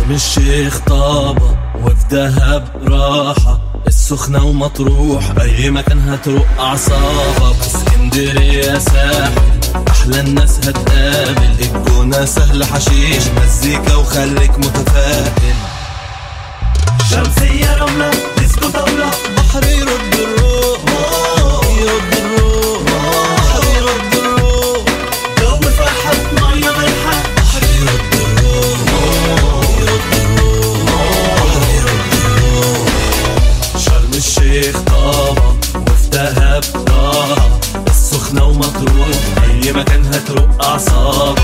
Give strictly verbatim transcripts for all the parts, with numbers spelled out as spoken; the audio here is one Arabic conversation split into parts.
شرم الشيخ طابة وفي دهب راحة، السخنة ومطروح أي مكان هتروق أعصابك. اسكندرية ساحل أحلى الناس هتقابل، الجونة سهل حشيش مزيكا وخليك متفائل. شمسية رملة ديسكو طاولة، بحر يرد الروح يرد الروح، بحر يرد الروح، جو فرحة مية مالحة، بحر يرد الروح يرد الروح، بحر يرد الروح. شرم الشيخ طابة وفي دهب راحة، السخنة ومطروح أي مكان هتروق أعصابك.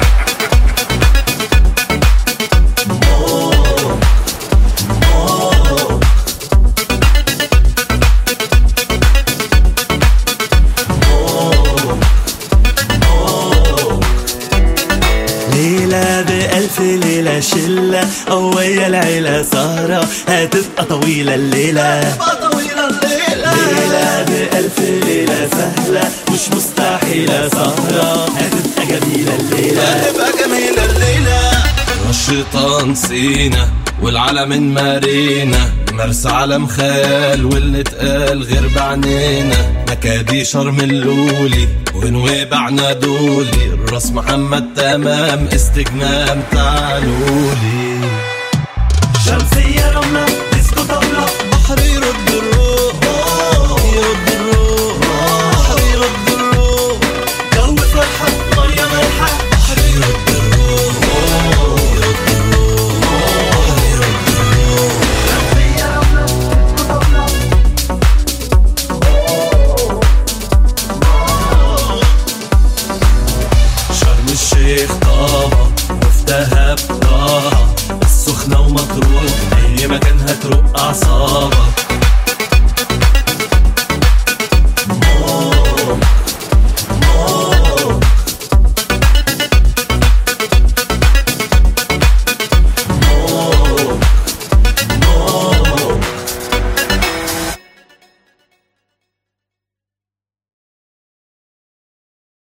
ليلة بألف ليلة شلة أو ويا العيلة سهرة هتبقى طويلة الليلة، هتبقى طويلة الليلة. ليلة بألف ليلة سهلة مش مستحيلة سهرة هتبقى جميلة الليلة، هتبقى جميلة الليلة. الشيطان سينا والعلم مارينا، مرسى علم خيال واللي اتقال غير بعنينا. مكادي شرم اللولي ونويبعنا دولي، الراس محمد تمام استجمام تعالولي. شمسية رملة ديسكو طاولة، بحر يرد الروح يرد الروح، بحر يرد الروح، جو فرحة مية مالحة، بحر يرد الروح يرد الروح، بحر يرد الروح. شمسية رملة ديسكو طاولة. شرم الشيخ طابة وفي دهب راحة، السخنة ومطروح أي مكان هتروق أعصابك.